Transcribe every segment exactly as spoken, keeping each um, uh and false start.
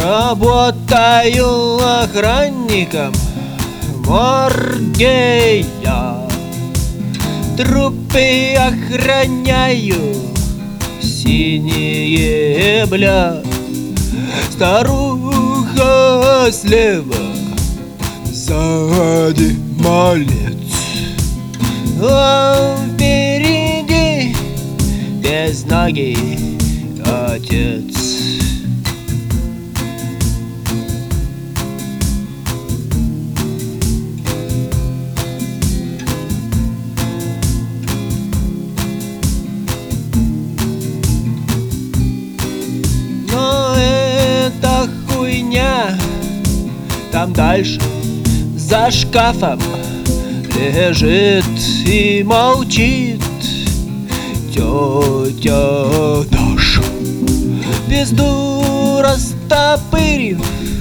Работаю охранником в морге я. Трупы охраняю, синие бля. Старуха слева, сзади малец, а впереди без ноги отец. Но это хуйня. Там дальше за шкафом лежит и молчит тетя Даша, пизду растопырив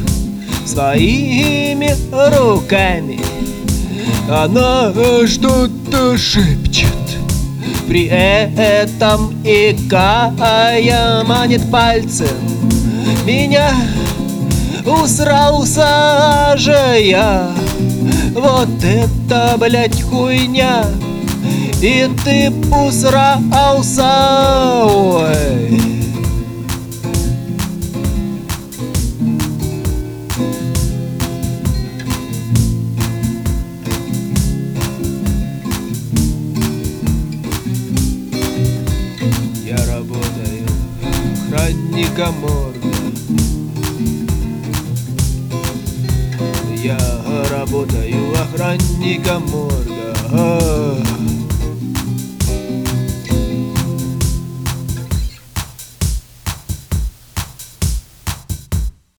своими руками. Она что-то шепчет, при этом икая манит пальцем меня. Усрался же я, вот это, блять, хуйня. И ты усрался, ой. Я работаю охранником морга. Я работаю охранником морга.